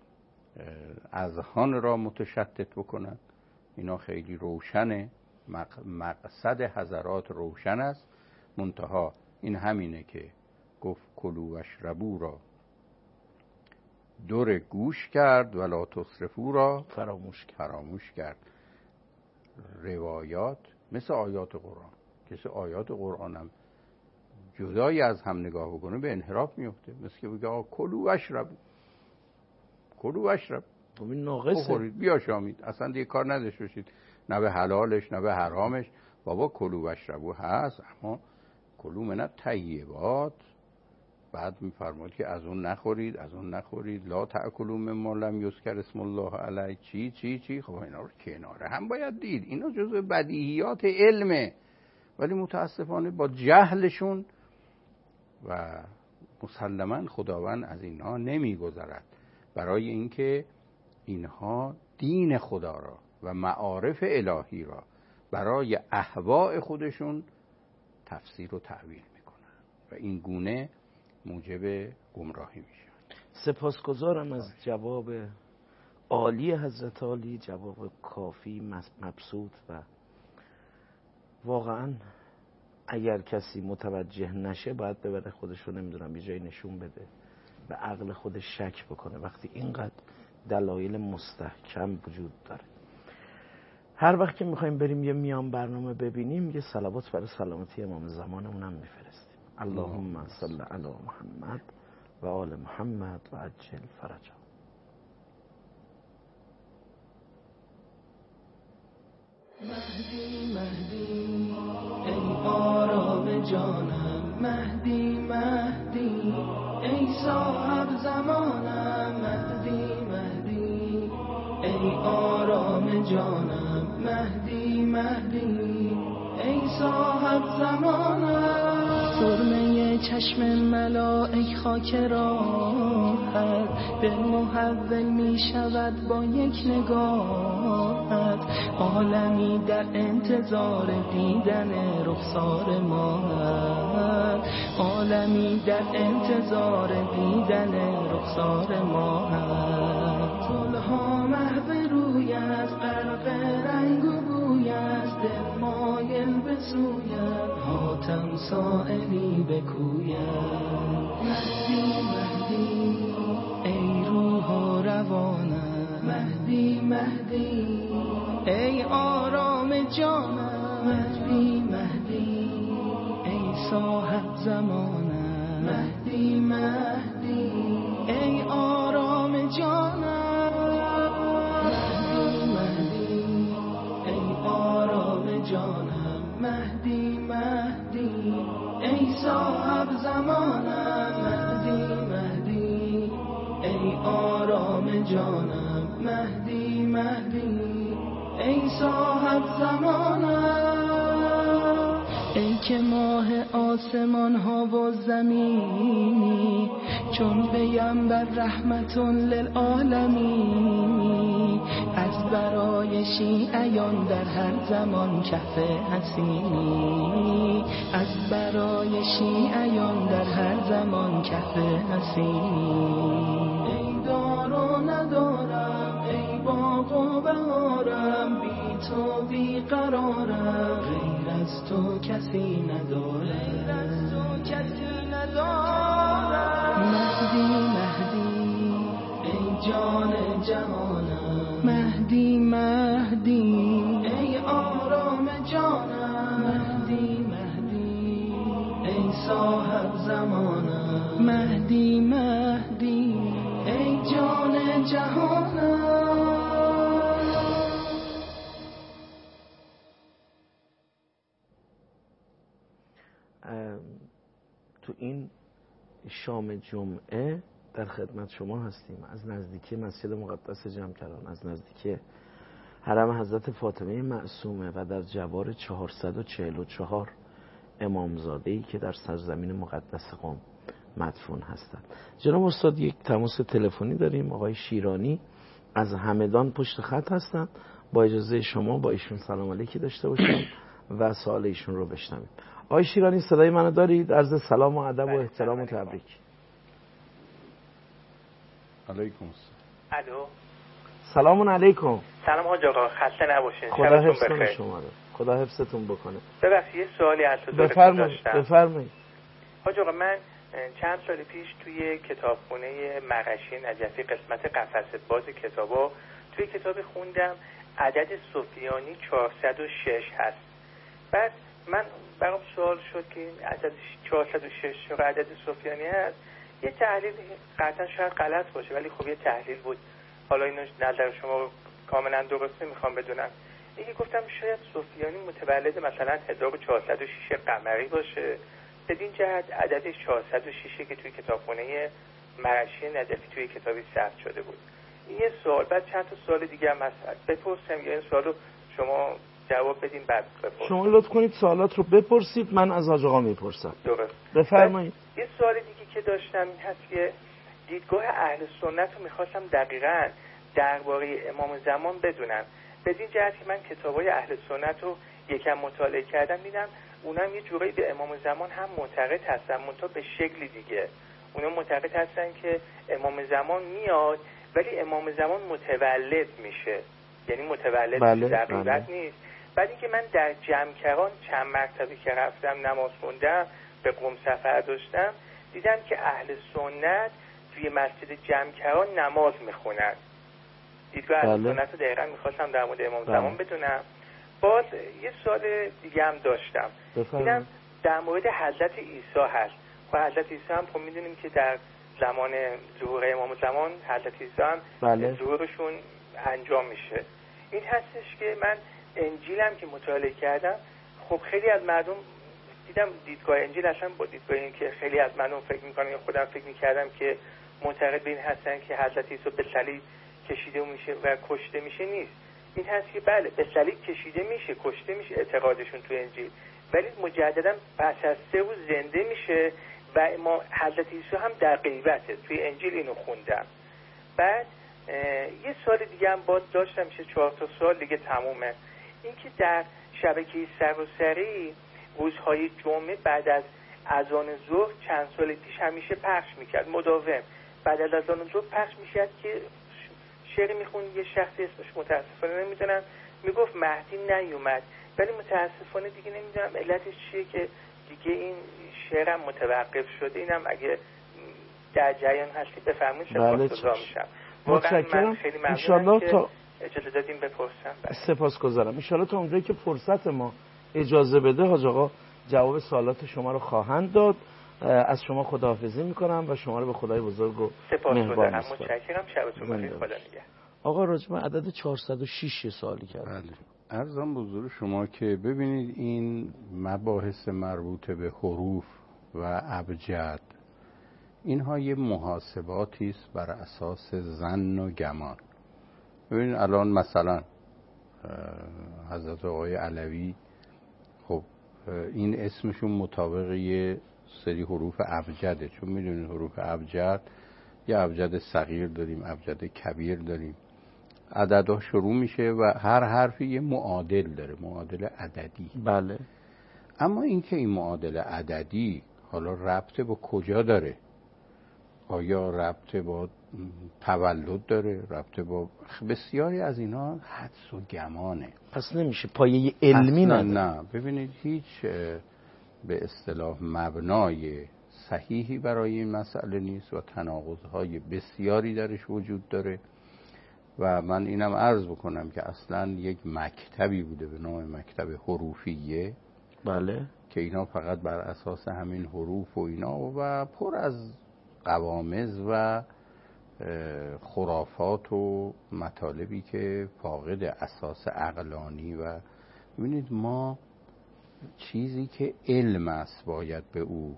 اذهان را متشتت بکنن. اینا خیلی روشنه، مقصد حضرات روشن است، منتها این همینه که گفت کلوا و اشربوا را دور گوش کرد ولا تسرفوا را فراموش کرد. فراموش کرد. روایات مثل آیات قرآن، کسی آیات قرآن هم جدایی از هم نگاه بکنه به انحراف میفته. مثل که بگه آقا کلوا و اشربوا، کلوا و اشربوا، این ناقصه، بخورید بیاشامید، اصلا دیگه کار نداشته باشید نه به حلالش نه به حرامش. بابا کلوا و اشربوا هست، اما کلوا من الطیبات، بعد میفرماید که از اون نخورید، از اون نخورید، لا تأکلوا مما لم یذکر اسم الله علیه، چی چی چی. خب اینا رو کناره هم باید دید، اینا جزء بدیهیات علمه، ولی متاسفانه با جهلشون و مسلماً خداوند از اینها نمیگذرد، برای اینکه اینها دین خدا را و معارف الهی را برای اهواء خودشون تفسیر و تعویل میکنن و این گونه موجب گمراهی میشن. سپاسگزارم از جواب عالی حضرت عالی، جواب کافی، مبسوط و واقعا اگر کسی متوجه نشه باید ببره خودش رو نمیدونم یه جایی نشون بده، به عقل خودش شک بکنه وقتی اینقدر دلایل مستحکم وجود داره. هر وقت که میخوایم بریم یه میان برنامه ببینیم یه صلوات برای سلامتی امام زمانمون هم میفرستیم. اللهم صل علی محمد و آل محمد و عجل فرجا. مهدی مهدی ای آرام جانم، مهدی مهدی ای صاحب زمانم، مهدی مهدی ای آرام جانم، مهدی مهدی ای صاحب زمانم. سرمه چشم ملائک خاک راحت به محول می شود با یک نگاهت، عالمی در انتظار دیدن رخسار ماهت، عالمی در انتظار دیدن رخسار ماهت. گلها محو روی از غرق رنگ و بوی از دل مایل به سویت، حاتم سائلی بکوید. مهدی مهدی ای روح و روانم، مهدی مهدی ای آرام جانم، مهدی مهدی ای صاحب زمانم، مهدی مهدی ای آرام جانم، مهدی مهدی ای آرام جانم، مهدی مهدی ای صاحب زمانم، مهدی مهدی ای آرام جانم، مهدی مهدی ای صاحب زمانم. ای که ماه آسمان ها و زمینی، چون پیمبر رحمت للعالمین، از برای شیعیان در هر زمان کف حسینی، از برای شیعیان در هر زمان کف حسینی. ای دار و ندارم ای باغ و بهارم، بی تو بی قرارم، غیر از تو کسی ندارم، غیر از تو کسی ندارم. مهدی مهدی ای جان جهانم، مهدی مهدی ای آرام جانم، مهدی مهدی ای صاحب زمانم، مهدی مهدی ای جان جهانم. تو این شام جمعه در خدمت شما هستیم از نزدیکی مسجد مقدس جمکران، از نزدیکی حرم حضرت فاطمه معصومه و در جوار چهارصد و چهل و چهار امامزاده‌ای که در سرزمین مقدس قم مدفون هستند. جناب استاد یک تماس تلفنی داریم، آقای شیرانی از همدان پشت خط هستند. با اجازه شما با ایشون سلام علیکی داشته باشیم و سوال ایشون رو بشنویم. آقای شیرانی صدای منو دارید؟ عرض سلام و ادب و احترام و تبریک. علیکم السلام. الو. سلام علیکم. سلام حاج آقا، خسته نباشین. خدا حفظتون شما رو. خدا حفظتون بکنه. ببخشید یه سوالی از حضورتون بفرمایید. داشتم. بفرمایید. حاج آقا من چند سال پیش توی کتابخونه مغشی نجفی قسمت قفسه باز کتابا توی کتاب خوندم عدد سفیانی چهارصد و شش هست. بعد من برام سوال شد که این عدد چهارصد و شش چرا عدد سفیانی هست. یه تحلیل قطعا شاید غلط باشه ولی خب یه تحلیل بود، حالا اینو نظر شما کاملا درسته میخوام بدونم. اینکه گفتم شاید سفیانی متولد مثلا هزار و چهارصد و شش قمری باشه بدین جهت عدد چهارصد و شش که توی کتابخونه مرشی نجفی توی کتابی ثبت شده بود. این یه سوال، بعد چند تا سوال دیگه هم هست بپرسم یا این سوالو شما جواب بدین بعد بپرسم؟ شما لطف کنید سوالات رو بپرسید، من از حاج آقا میپرسم. درست. بفرمایید. یه سوال دیگه که داشتم این هست که دیدگاه اهل سنت رو میخواستم دقیقاً درباره امام زمان بدونم. بدین جهت که من کتابای اهل سنت رو یکم مطالعه کردم، دیدم اونم یه جورایی به امام زمان هم معتقد هستن، منتها به شکلی دیگه. اونا معتقد هستن که امام زمان میاد ولی امام زمان متولد میشه، یعنی متولد بله، میشه در غیبت بله. نیست. بعد اینکه من در جمکران چند مرتبه که رفتم نماز خوندم، به قم سفر داشتم، دیدم که اهل سنت توی مسجد جمکران نماز میخونن. دیدگاه اهل بله. سنت رو دقیقا میخواستم در مورد امام بله. زمان بدونم. باز یه سوال دیگه هم داشتم، دیدم در مورد حضرت عیسی هست. خب حضرت عیسی هم خب میدونیم که در زمان ظهور امام زمان حضرت عیسی هم بله. ظهورشون انجام میشه. این هستش که من انجیلم که مطالعه کردم، خب خیلی از مردم دیدم دیدگاه انجیل اصلا با دیدگاه این که خیلی از مردم فکر میکنن یا خودم فکر میکردم که معتقد به این هستن که حضرت عیسی به صلیب کشیده میشه و کشته میشه نیست. این هست که بله به صلیب کشیده میشه، کشته میشه اعتقادشون تو انجیل، ولی مجددا پس از سه روز زنده میشه و ما حضرت عیسی هم در غیبته. توی انجیل اینو خوندم. بعد یه سال دیگه هم باز داشتم، میشه چهار تا سال دیگه تمومه. اینکه در شبکه سراسری روزهای جمعه بعد از اذان ظهر چند سال پیش همیشه پخش میکرد مداوم. بعد از اذان ظهر پخش میشد که شعر میخون یه شخصی اسمش متاسفانه نمیدونم، میگفت مهدی نیومد، ولی متاسفانه دیگه نمیدونم علتش چیه که دیگه این شعرم متوقف شده. اینم اگه در جریان هستی بفرمایید سپاسگزار میشم. متشکرم. ان شاءالله تا اجازه دادیم بپرسم. سپاسگزارم. ان شاءالله تا اونجایی که فرصت ما اجازه بده حاج آقا جواب سوالات شما رو خواهند داد. از شما خداحافظی میکنم و شما رو به خدای بزرگ و مهربان میسپارم. متشکرم. شبتون بخیر. خدا نگهدار. آقا راجع به عدد چهارصد و شش سوالی کرد. بله. عرضم به حضور شما که ببینید این مباحث مربوط به حروف و ابجد، اینها یه محاسباتی است بر اساس ظن و گمان. ببینید الان مثلا حضرت آقای علوی، خب این اسمشون مطابق یه سری حروف ابجده، چون میدونید حروف ابجد یه ابجد صغیر داریم، ابجد کبیر داریم. عددها شروع میشه و هر حرفی یه معادل داره، معادل عددی. بله. اما اینکه این معادل عددی حالا ربط با کجا داره؟ آیا ربط با تولد داره؟ ربط با بسیاری از اینا حدس و گمانه. پس نمیشه پایه علمی نداره. نه. ببینید هیچ به اصطلاح مبنای صحیحی برای این مسئله نیست و تناقض‌های بسیاری درش وجود داره. و من اینم عرض بکنم که اصلا یک مکتبی بوده به نام مکتب حروفیه. بله. که اینا فقط بر اساس همین حروف و اینا و پر از قوامض و خرافات و مطالبی که فاقد اساس عقلانی. و ببینید ما چیزی که علم است باید به او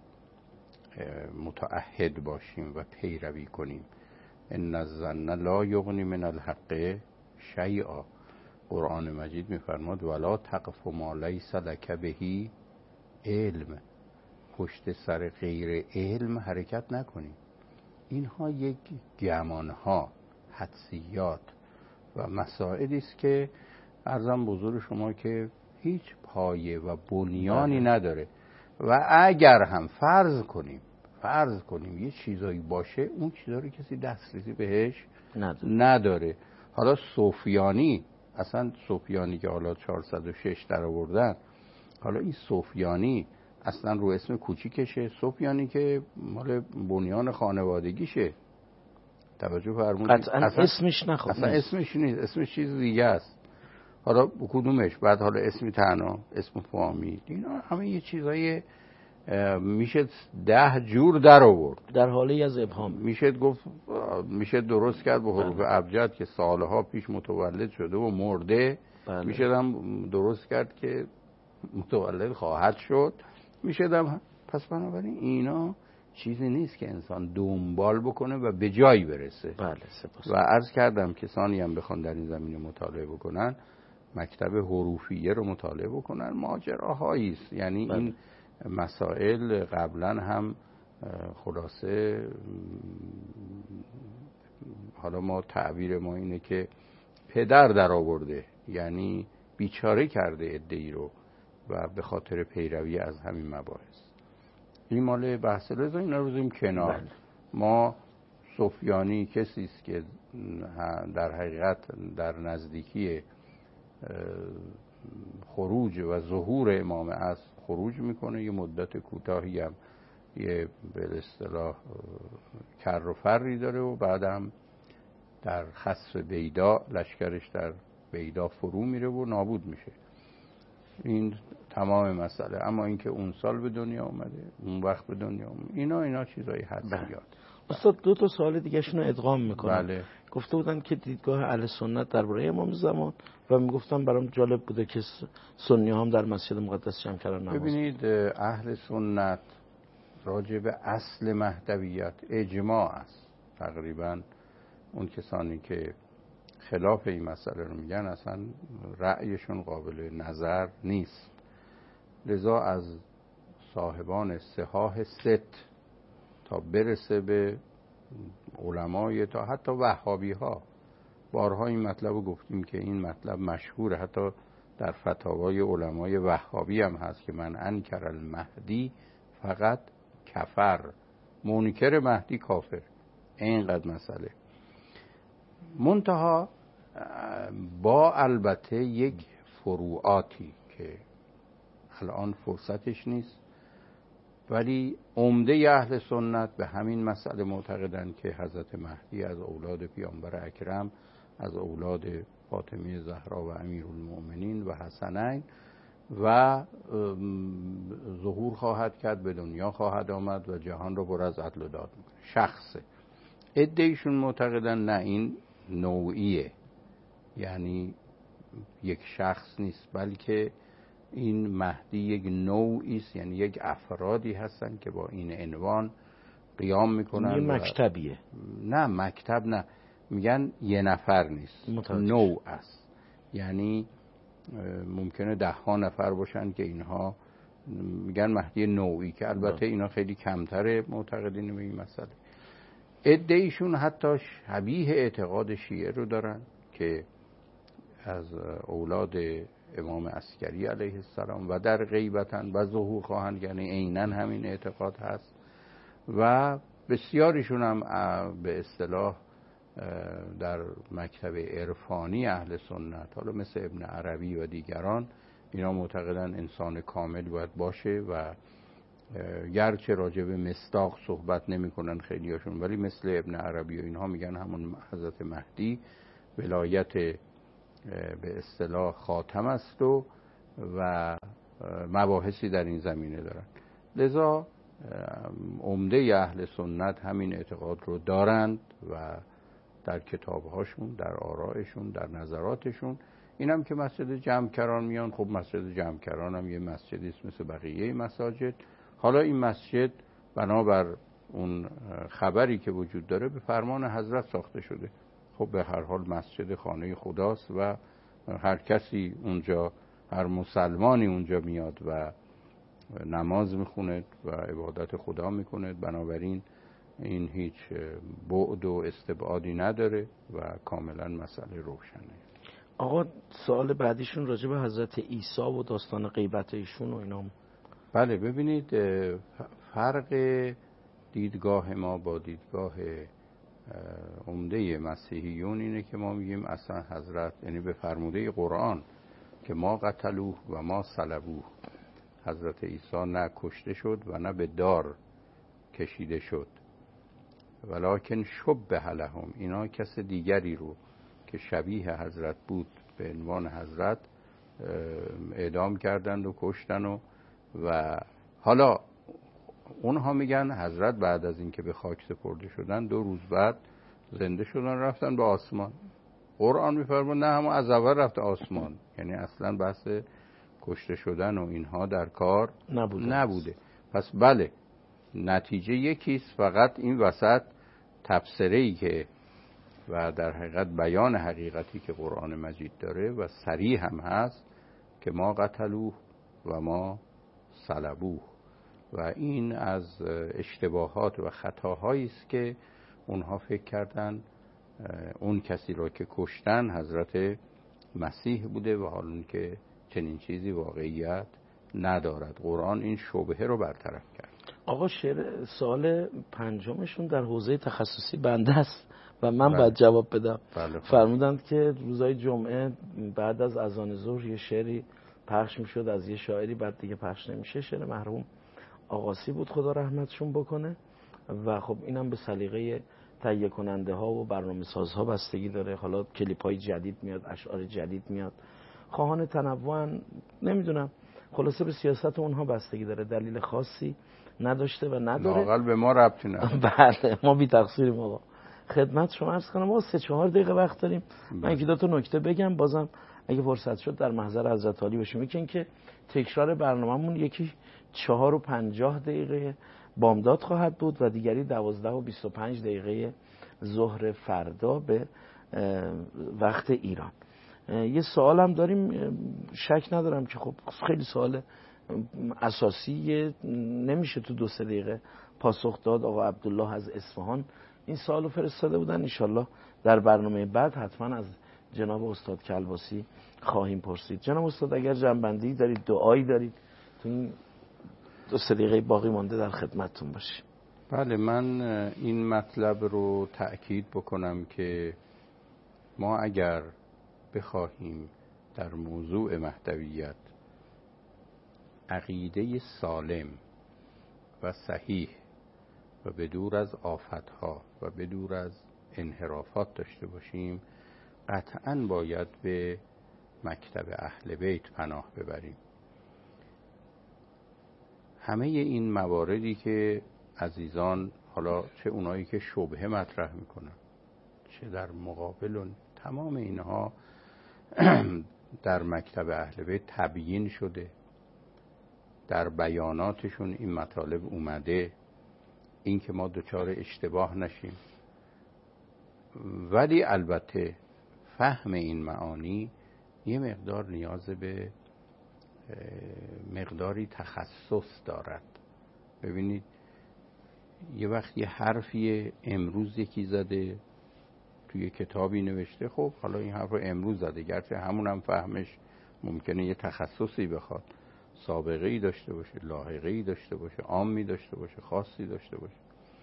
متعهد باشیم و پیروی کنیم. ان الظن لا یغنی من الحق شیئا. قرآن مجید میفرماد ولا تقف ما لیس لک به علم. پشت سر غیر علم حرکت نکنیم. اینها یک گمانها، حدسیات و مسائلی است که عرضم بزرگ شما که هیچ پایه و بنیانی نداره. و اگر هم فرض کنیم فرض کنیم یه چیزایی باشه، اون چیزا رو کسی دسترسی بهش نداره. نداره. حالا سفیانی، اصلا سفیانی که حالا چهارصد و شش در آوردن، حالا این سفیانی اصلا رو اسم کوچیکشه، سفیانی که مال بنیان خانوادگیشه. توجه فرمودید؟ قطعا اصلا اسمش نخواد. اصلا اسمش نیست، اسمش چیز دیگه است. حالا کدومش؟ بعد حالا اسمی تنها، اسم فامیل، اینا همه یه چیزای میشه ده جور در آورد. در حالی از ابهام میشه گفت، میشه درست کرد با حروف ابجد که سالها پیش متولد شده و مرده. بله. میشه هم درست کرد که متولد خواهد شد. میشه هم پس بنابراین اینا چیزی نیست که انسان دنبال بکنه و به جایی برسه. بله سپاس. و عرض کردم کسانی هم بخوان در این زمینه مطالعه بکنن مکتب حروفیه رو مطالعه بکنن، ماجراهایی است. یعنی بله. این مسائل قبلا هم خلاصه حالا ما تعبیر ما اینه که پدر در آورده، یعنی بیچاره کرده عده‌ای رو و به خاطر پیروی از همین مباحث. این مال بحث رضا، اینا رو بذاریم کنار. بله. ما سفیانی کسی است که در حقیقت در نزدیکی خروج و ظهور امام است خروج میکنه، یه مدت کوتاهی هم یه به اصطلاح کر و فری داره و بعدم در خصف بیدا لشکرش در بیدا فرو میره و نابود میشه. این تمام مسئله. اما اینکه اون سال به دنیا اومده، اون وقت به دنیا اومده، اینا اینا چیزای حدسیات. استاد دو تا سوال دیگه شون ادغام میکنم. بله. گفته بودن که دیدگاه اهل سنت درباره امام زمان و میگفتم برام جالب بوده که سنی هم در مسجد مقدس جمع کردن نماز. ببینید اهل سنت راجع به اصل مهدویت اجماع است. تقریبا اون کسانی که خلاف این مسئله رو میگن اصلا رأیشون قابل نظر نیست. لذا از صاحبان صحاح ست تا برسه به علمای تا حتی وهابی ها بارها این مطلب رو گفتیم که این مطلب مشهوره، حتی در فتاوای علمای وهابی هم هست که من انکر المهدی فقط کفر، منکر مهدی کافر. اینقدر مسئله منتها با البته یک فروعاتی که الان فرصتش نیست، ولی عمده اهل سنت به همین مسئله معتقدند که حضرت مهدی از اولاد پیامبر اکرم، از اولاد فاطمه زهرا و امیرالمؤمنین و حسنین و ظهور خواهد کرد، به دنیا خواهد آمد و جهان رو پر از عدل و داد میکنه. شخصه. عده‌ایشون معتقدن نه این نوعیه، یعنی یک شخص نیست بلکه این مهدی یک نوعی است، یعنی یک افرادی هستن که با این عنوان قیام میکنن. این مکتبیه؟ نه مکتب نه، میگن یه نفر نیست، نوع است. یعنی ممکنه ده ها نفر باشن که اینها میگن مهدی نوعی، که البته اینا خیلی کمتره معتقدین به این مسئله. عده‌ایشون حتی شبیه اعتقاد شیعه رو دارن که از اولاد امام عسکری علیه السلام و در غیبتن و ظهور خواهند، یعنی عیناً همین اعتقاد هست. و بسیاریشون هم به اصطلاح در مکتب عرفانی اهل سنت، حالا مثل ابن عربی و دیگران، اینا معتقدن انسان کامل باید باشه و گرچه راجع به مصداق صحبت نمی کنن خیلیاشون، ولی مثل ابن عربی و اینها میگن همون حضرت مهدی ولایت به اصطلاح خاتم است و و مباحثی در این زمینه دارن. لذا عمده اهل سنت همین اعتقاد رو دارند و در کتابهاشون، در آرائشون، در نظراتشون. اینم که مسجد جمعکران میان، خب مسجد جمعکران هم یه مسجدی است مثل بقیه مساجد. حالا این مسجد بنابر اون خبری که وجود داره به فرمان حضرت ساخته شده. خب به هر حال مسجد خانه خداست و هر کسی اونجا، هر مسلمانی اونجا میاد و نماز میخونه و عبادت خدا میکنه. بنابراین این هیچ بعد و استبعادی نداره و کاملا مسئله روشنه. آقا سوال بعدیشون راجع به حضرت عیسی و داستان غیبت ایشون و اینا. بله ببینید فرق دیدگاه ما با دیدگاه عمده مسیحیون اینه که ما میگیم اصلا حضرت، یعنی به فرموده قرآن که ما قتلوه و ما صلبوه، حضرت عیسی نه کشته شد و نه به دار کشیده شد، ولکن شبه لهم، اینا کس دیگری رو که شبیه حضرت بود به عنوان حضرت اعدام کردند و کشتن و و حالا اونها میگن حضرت بعد از اینکه به خاک سپرده شدن دو روز بعد زنده شدن رفتن به آسمان. قرآن میفرماید نه، همون از اول رفت آسمان، یعنی اصلا بحث کشته شدن و اینها در کار نبوده, نبوده. پس بله نتیجه یکیست، فقط این وسط تفسیری که و در حقیقت بیان حقیقتی که قرآن مجید داره و صریح هم هست که ما قتلوه و ما صلبوه، و این از اشتباهات و خطاهایی است که اونها فکر کردن اون کسی را که کشتن حضرت مسیح بوده و حال که چنین چیزی واقعیت ندارد. قرآن این شبهه رو برطرف کرد. آقا شعر سوال پنجمشون در حوزه تخصصی بنده است و من بله. باید جواب بدم. بله. فرمودند که روزای جمعه بعد از اذان ظهر یه شعری پخش میشد از یه شاعری، بعد دیگه پخش نمیشه. شعر مرحوم آقاسی بود خدا رحمتشون بکنه، و خب اینم به سلیقه تهیه کننده ها و برنامه سازها بستگی داره. حالا کلیپ های جدید میاد، اشعار جدید میاد، خواهان تنوع نمیدونم، خلاصه به سیاست اونها بستگی داره. دلیل خاصی نداشته و نداره. لااقل به ما ربطی نداره. بله ما بی تقصیریم. آقا خدمت شما عرض کنم ما سه چهار دقیقه وقت داریم. من یکی دو تا نکته بگم، بازم اگه فرصت شد در محضر حضرت عالی باشیم. یکی اینکه تکرار برنامه‌مون یکی چهار و پنجاه دقیقه بامداد خواهد بود و دیگری دوازده و بیست و پنج دقیقه ظهر فردا به وقت ایران. یه سوال هم داریم، شک ندارم که خب خیلی سوال اساسی نمیشه تو دو سه دقیقه پاسخ داد. آقا عبدالله از اصفهان این سوالو فرستاده بودن، انشالله در برنامه بعد حتما از جناب استاد کلباسی خواهیم پرسید. جناب استاد اگر جنبندی دارید، دعایی دارید، تو این دو سه دقیقه باقی مانده در خدمتتون باشیم. بله، من این مطلب رو تأکید بکنم که ما اگر بخواهیم در موضوع مهدویت عقیده سالم و صحیح و بدور از آفتها و بدور از انحرافات داشته باشیم، قطعاً باید به مکتب اهل بیت پناه ببریم. همه این مواردی که عزیزان، حالا چه اونایی که شبهه مطرح میکنن چه در مقابل، تمام اینها در مکتب اهل بیت تبیین شده، در بیاناتشون این مطالب اومده، این که ما دچار اشتباه نشیم. ولی البته فهم این معانی یه مقدار نیاز به مقداری تخصص دارد. ببینید یه وقت یه حرفی امروز یکی زده توی کتابی نوشته، خب حالا این حرف رو امروز زده، گرچه همون هم فهمش ممکنه یه تخصصی بخواد، سابقه‌ای داشته باشه، لاحقه‌ای داشته باشه، عامی داشته باشه، خاصی داشته باشه.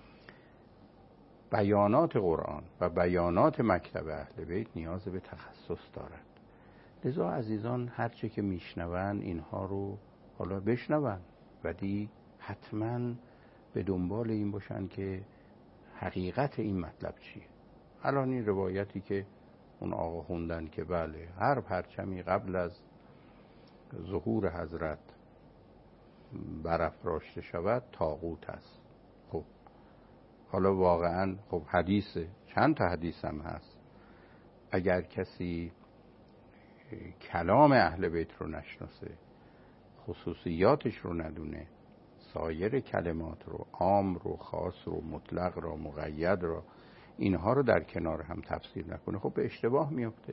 بیانات قرآن و بیانات مکتب اهل بیت نیاز به تخصص دارد. لذا عزیزان هرچه که میشنون اینها رو حالا بشنون، ولی حتما به دنبال این باشن که حقیقت این مطلب چیه. الان این روایتی که اون آقا خوندن که بله هر پرچمی قبل از ظهور حضرت برافراشته شود طاغوت است. خب حالا واقعا خب حدیث، چند تا حدیث هم هست، اگر کسی کلام اهل بیت رو نشناسه، خصوصیاتش رو ندونه، سایر کلمات رو، عام رو، خاص رو، مطلق رو، مقید رو، اینها رو در کنار هم تفسیر نکنه، خب به اشتباه میفته.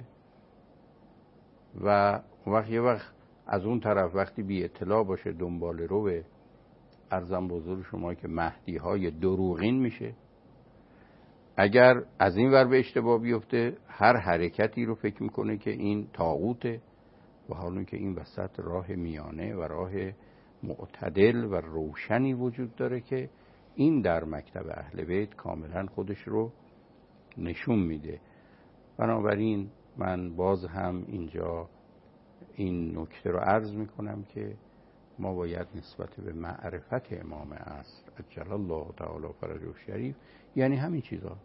و وقت یه وقت از اون طرف وقتی بی اطلاع باشه دنبال رو به ارزم بزرگ شما که مهدی های دروغین میشه. اگر از این ور به اشتباه بیفته هر حرکتی رو فکر میکنه که این طاغوته، و حالا که این وسط راه میانه و راه معتدل و روشنی وجود داره که این در مکتب اهل بیت کاملا خودش رو نشون میده. بنابراین من باز هم اینجا این نکته رو عرض میکنم که ما باید نسبت به معرفت امام عصر عجل الله تعالی فرجه شریف، یعنی همین چیزا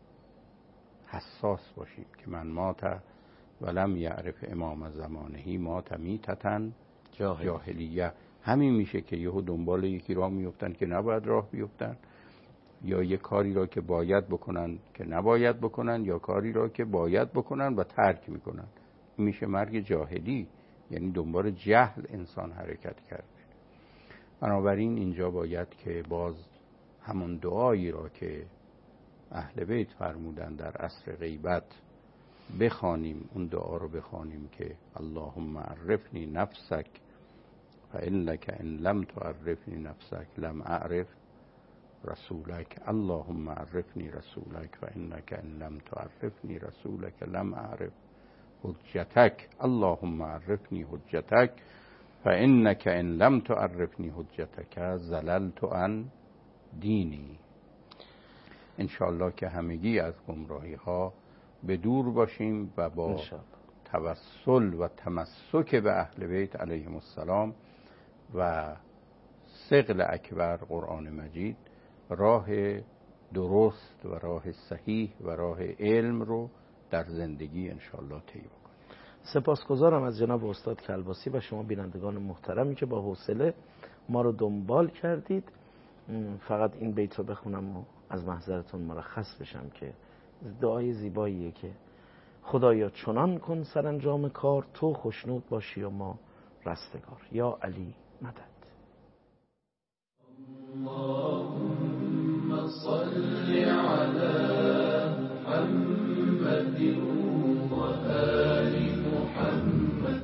حساس باشیم که من مات ولم یعرف امام زمانهی مات میتتن جاهلیه. همین میشه که یهو دنبال یکی راه میفتن که نباید راه بیفتن، یا یه کاری را که باید بکنن که نباید بکنن، یا کاری را که باید بکنن و ترک میکنن. میشه مرگ جاهلی، یعنی دنبال جهل انسان حرکت کرده. بنابراین اینجا باید که باز همون دعایی را که اهل بیت فرمودن در عصر غیبت بخوانیم، اون دعا رو بخوانیم که اللهم عرفنی نفسک فإنک ان لم تعرفنی نفسک لم اعرف رسولک، اللهم عرفنی رسولک فإنک ان لم تعرفنی رسولک لم اعرف حجتک، اللهم عرفنی حجتک فإنک ان لم تعرفنی حجتک زللت عن دینی. انشاءالله که همگی از گمراهی ها به دور باشیم و با توسل و تمسک به اهل بیت علیهم السلام و ثقل اکبر قرآن مجید راه درست و راه صحیح و راه علم رو در زندگی انشاءالله طی بکنیم. سپاسگزارم از جناب استاد کلباسی و شما بینندگان محترمی که با حوصله ما رو دنبال کردید. فقط این بیت رو بخونم و از محضرتون مرخص بشم که دعای زیباییه که خدایا چنان کن سرانجام کار تو خوشنود باشی و ما رستگار. یا علی مدد. اللهم صل على محمد و آل محمد.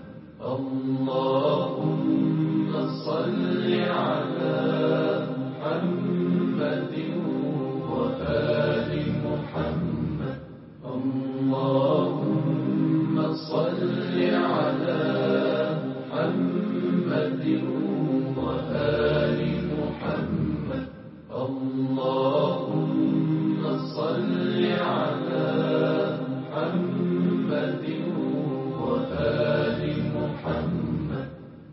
اللهم صل على محمد و آل محمد. اللهم صل على محمد و آل محمد. اللهم صل على